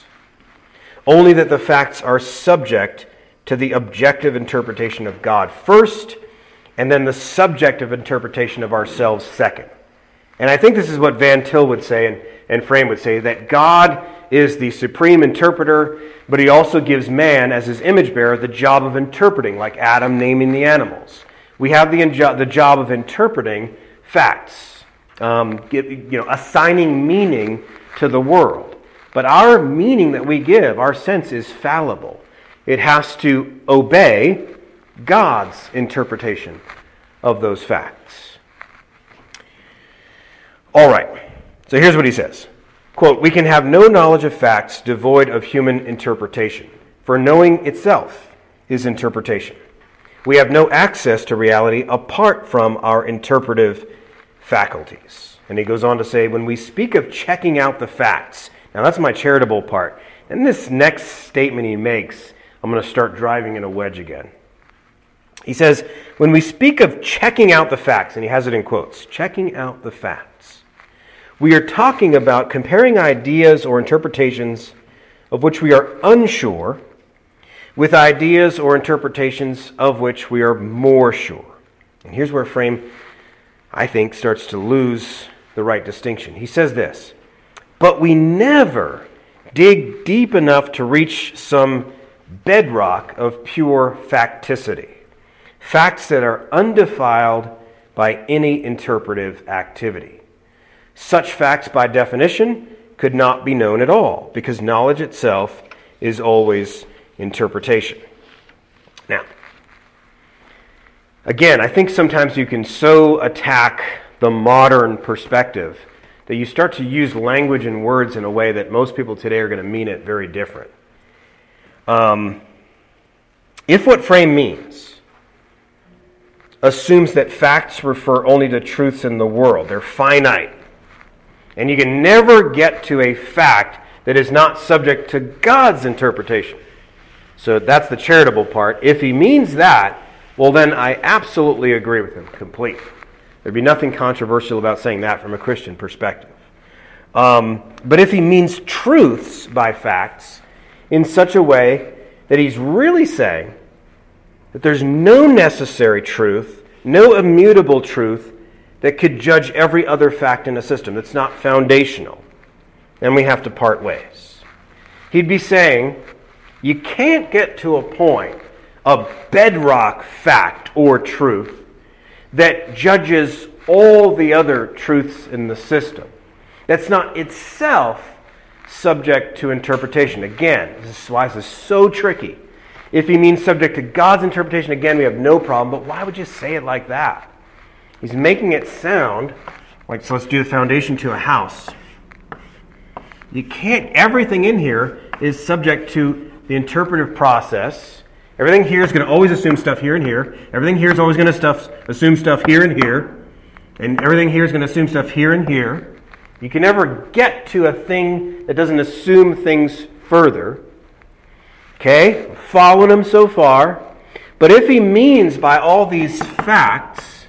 Only that the facts are subject to the objective interpretation of God first, and then the subjective interpretation of ourselves second. And I think this is what Van Til would say and, and Frame would say, that God is the supreme interpreter, but he also gives man, as his image bearer, the job of interpreting, like Adam naming the animals. We have the, the job of interpreting facts, um, give, you know, assigning meaning to the world. But our meaning that we give, our sense, is fallible. It has to obey God's interpretation of those facts. All right, so here's what he says. Quote, we can have no knowledge of facts devoid of human interpretation, for knowing itself is interpretation. We have no access to reality apart from our interpretive faculties. And he goes on to say, when we speak of checking out the facts, now that's my charitable part. And this next statement he makes, I'm going to start driving in a wedge again. He says, when we speak of checking out the facts, and he has it in quotes, checking out the facts, we are talking about comparing ideas or interpretations of which we are unsure with ideas or interpretations of which we are more sure. And here's where Frame, I think, starts to lose the right distinction. He says this, but we never dig deep enough to reach some bedrock of pure facticity, facts that are undefiled by any interpretive activity. Such facts, by definition, could not be known at all, because knowledge itself is always interpretation. Now, again, I think sometimes you can so attack the modern perspective that you start to use language and words in a way that most people today are going to mean it very different. Um, if what frame means assumes that facts refer only to truths in the world, they're finite, and you can never get to a fact that is not subject to God's interpretation. So that's the charitable part. If he means that, well then I absolutely agree with him completely. There'd be nothing controversial about saying that from a Christian perspective. Um, but if he means truths by facts in such a way that he's really saying that there's no necessary truth, no immutable truth that could judge every other fact in a system that's not foundational, then we have to part ways. He'd be saying you can't get to a point of bedrock fact or truth that judges all the other truths in the system. That's not itself subject to interpretation. Again, this is why this is so tricky. If he means subject to God's interpretation, again, we have no problem, but why would you say it like that? He's making it sound like, so let's do the foundation to a house. You can't, everything in here is subject to the interpretive process. Everything here is going to always assume stuff here and here. Everything here is always going to stuff, assume stuff here and here. And everything here is going to assume stuff here and here. You can never get to a thing that doesn't assume things further. Okay? Following him so far. But if he means by all these facts,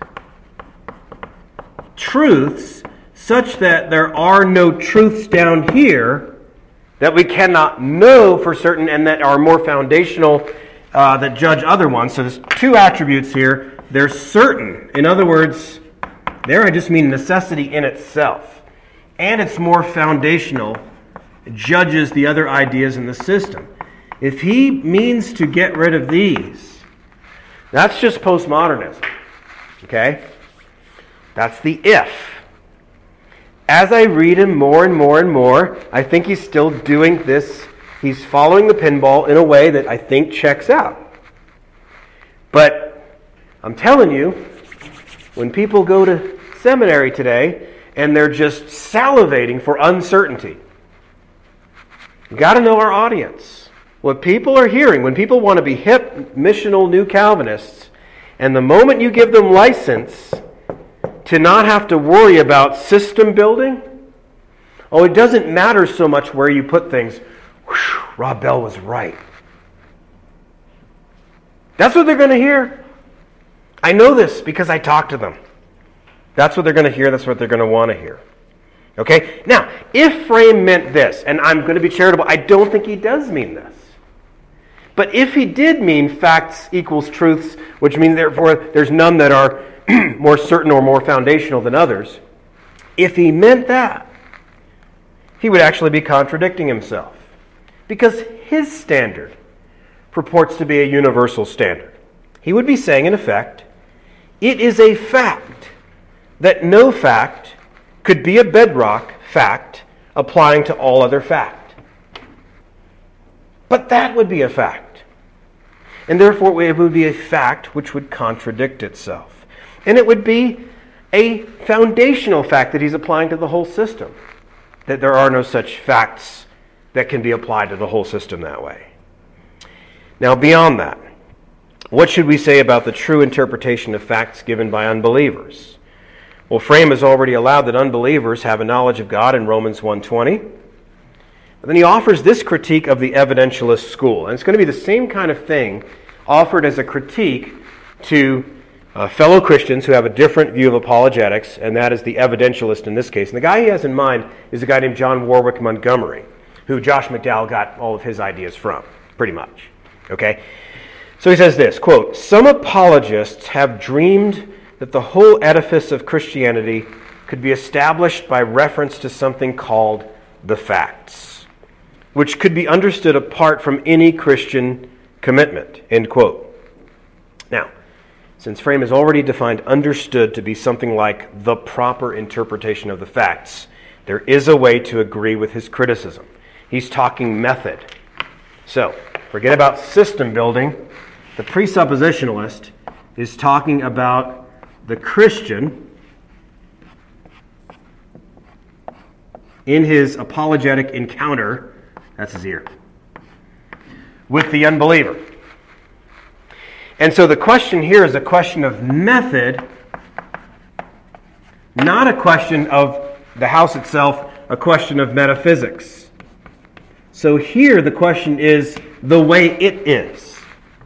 truths, such that there are no truths down here that we cannot know for certain and that are more foundational Uh, that judge other ones. So there's two attributes here. They're certain. In other words, there I just mean necessity in itself. And it's more foundational. It judges the other ideas in the system. If he means to get rid of these, that's just postmodernism. Okay? That's the if. As I read him more and more and more, I think he's still doing this. He's following the pinball in a way that I think checks out. But I'm telling you, when people go to seminary today and they're just salivating for uncertainty, you've got to know our audience. What people are hearing, when people want to be hip, missional new Calvinists, and the moment you give them license to not have to worry about system building, oh, it doesn't matter so much where you put things. Whew, Rob Bell was right. That's what they're going to hear. I know this because I talk to them. That's what they're going to hear. That's what they're going to want to hear. Okay? Now, if Frame meant this, and I'm going to be charitable, I don't think he does mean this. But if he did mean facts equals truths, which means therefore there's none that are more certain or more foundational than others, if he meant that, he would actually be contradicting himself. Because his standard purports to be a universal standard. He would be saying, in effect, it is a fact that no fact could be a bedrock fact applying to all other fact. But that would be a fact. And therefore it would be a fact which would contradict itself. And it would be a foundational fact that he's applying to the whole system. That there are no such facts that can be applied to the whole system that way. Now, beyond that, what should we say about the true interpretation of facts given by unbelievers? Well, Frame has already allowed that unbelievers have a knowledge of God in Romans one twenty. But then he offers this critique of the evidentialist school. And it's going to be the same kind of thing offered as a critique to uh, fellow Christians who have a different view of apologetics, and that is the evidentialist in this case. And the guy he has in mind is a guy named John Warwick Montgomery, who Josh McDowell got all of his ideas from, pretty much. Okay? So he says this, quote, "Some apologists have dreamed that the whole edifice of Christianity could be established by reference to something called the facts, which could be understood apart from any Christian commitment," end quote. Now, since Frame has already defined understood to be something like the proper interpretation of the facts, There is a way to agree with his criticism. He's talking method. So, forget about system building. The presuppositionalist is talking about the Christian in his apologetic encounter, that's his ear, with the unbeliever. And so the question here is a question of method, not a question of the house itself, a question of metaphysics. So here the question is the way it is.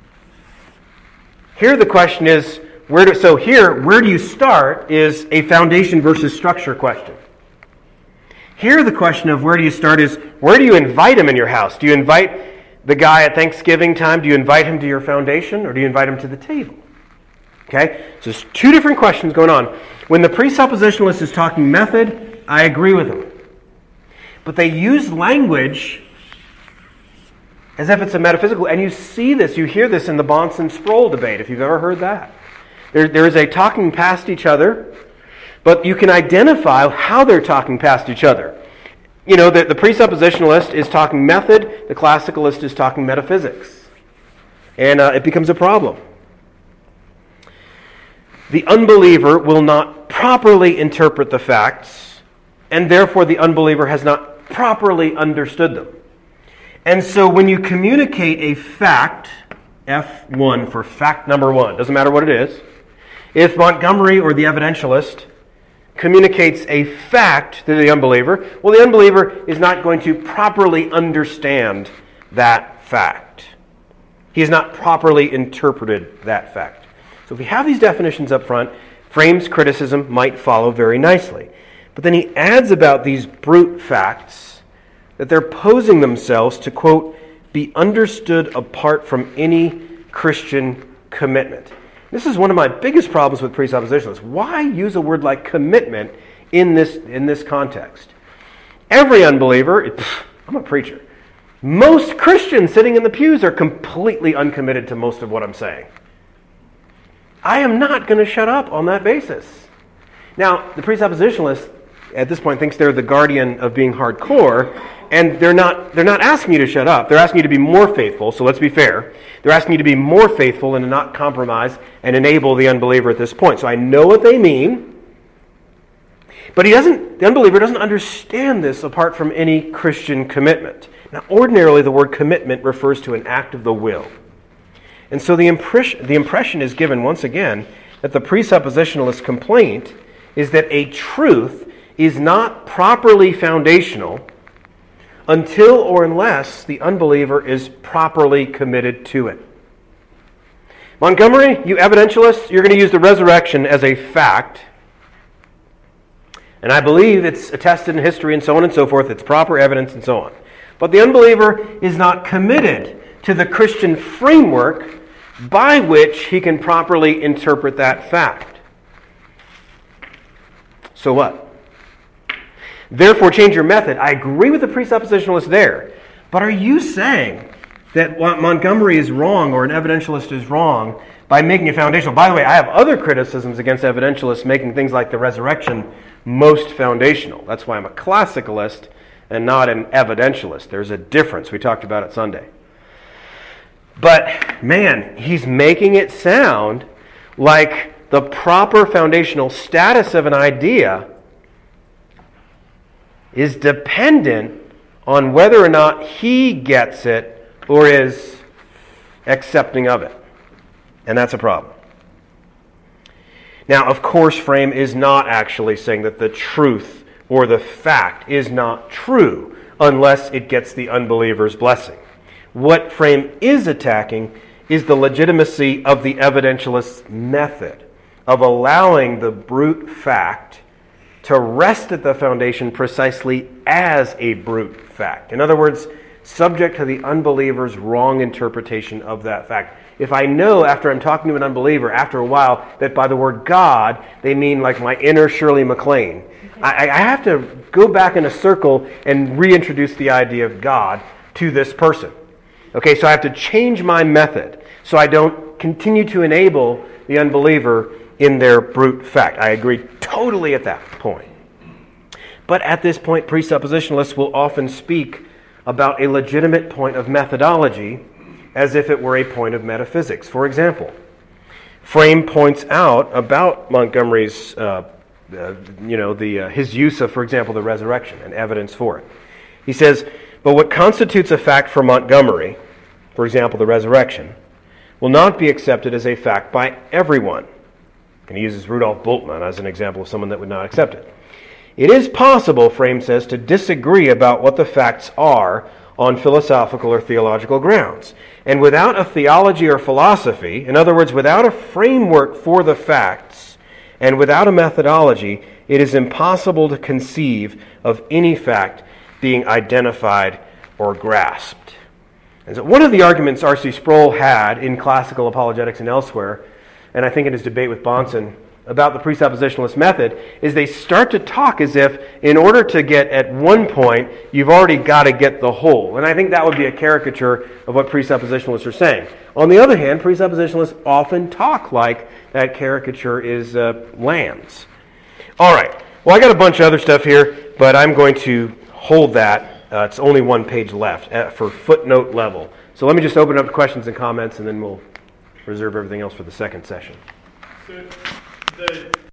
Here the question is, where do, so here, where do you start is a foundation versus structure question. Here the question of where do you start is, where do you invite him in your house? Do you invite the guy at Thanksgiving time? Do you invite him to your foundation, or do you invite him to the table? Okay? So there's two different questions going on. When the presuppositionalist is talking method, I agree with him. But they use language as if it's a metaphysical, and you see this, you hear this in the Bahnsen-Sproul debate, if you've ever heard that. There, there is a talking past each other, but you can identify how they're talking past each other. You know, the, the presuppositionalist is talking method, the classicalist is talking metaphysics. And uh, it becomes a problem. The unbeliever will not properly interpret the facts, and therefore the unbeliever has not properly understood them. And so when you communicate a fact, F one for fact number one, doesn't matter what it is, if Montgomery or the evidentialist communicates a fact to the unbeliever, well, the unbeliever is not going to properly understand that fact. He has not properly interpreted that fact. So if we have these definitions up front, Frame's criticism might follow very nicely. But then he adds about these brute facts that they're posing themselves to, quote, be understood apart from any Christian commitment. This is one of my biggest problems with presuppositionalists. Why use a word like commitment in this, in this context? Every unbeliever, pff, I'm a preacher, most Christians sitting in the pews are completely uncommitted to most of what I'm saying. I am not going to shut up on that basis. Now, the presuppositionalist at this point thinks they're the guardian of being hardcore, and they're not they're not asking you to shut up. They're asking you to be more faithful, so let's be fair. They're asking you to be more faithful and to not compromise and enable the unbeliever at this point. So I know what they mean, but he doesn't. The unbeliever doesn't understand this apart from any Christian commitment. Now, ordinarily, the word commitment refers to an act of the will. And so the impression, the impression is given, once again, that the presuppositionalist complaint is that a truth is not properly foundational until or unless the unbeliever is properly committed to it. Montgomery, you evidentialists, you're going to use the resurrection as a fact. And I believe it's attested in history and so on and so forth. It's proper evidence and so on. But the unbeliever is not committed to the Christian framework by which he can properly interpret that fact. So what? Therefore, change your method. I agree with the presuppositionalist there. But are you saying that Montgomery is wrong or an evidentialist is wrong by making it foundational? By the way, I have other criticisms against evidentialists making things like the resurrection most foundational. That's why I'm a classicalist and not an evidentialist. There's a difference. We talked about it Sunday. But, man, he's making it sound like the proper foundational status of an idea is dependent on whether or not he gets it or is accepting of it. And that's a problem. Now, of course, Frame is not actually saying that the truth or the fact is not true unless it gets the unbeliever's blessing. What Frame is attacking is the legitimacy of the evidentialist's method of allowing the brute fact to rest at the foundation precisely as a brute fact. In other words, subject to the unbeliever's wrong interpretation of that fact. If I know after I'm talking to an unbeliever, after a while, that by the word God, they mean like my inner Shirley MacLaine, I, I have to go back in a circle and reintroduce the idea of God to this person. Okay, so I have to change my method so I don't continue to enable the unbeliever in their brute fact. I agree totally at that point. But at this point, presuppositionalists will often speak about a legitimate point of methodology as if it were a point of metaphysics. For example, Frame points out about Montgomery's, uh, uh, you know, the uh, his use of, for example, the resurrection and evidence for it. He says, but what constitutes a fact for Montgomery, for example, the resurrection, will not be accepted as a fact by everyone. And he uses Rudolf Bultmann as an example of someone that would not accept it. It is possible, Frame says, to disagree about what the facts are on philosophical or theological grounds. And without a theology or philosophy, in other words, without a framework for the facts, and without a methodology, it is impossible to conceive of any fact being identified or grasped. And so one of the arguments R C Sproul had in Classical Apologetics and elsewhere, and I think in his debate with Bahnsen about the presuppositionalist method, is they start to talk as if in order to get at one point, you've already got to get the whole. And I think that would be a caricature of what presuppositionalists are saying. On the other hand, presuppositionalists often talk like that caricature is uh, lands. All right. Well, I got a bunch of other stuff here, but I'm going to hold that. Uh, it's only one page left uh, for footnote level. So let me just open up to questions and comments, and then we'll reserve everything else for the second session. So the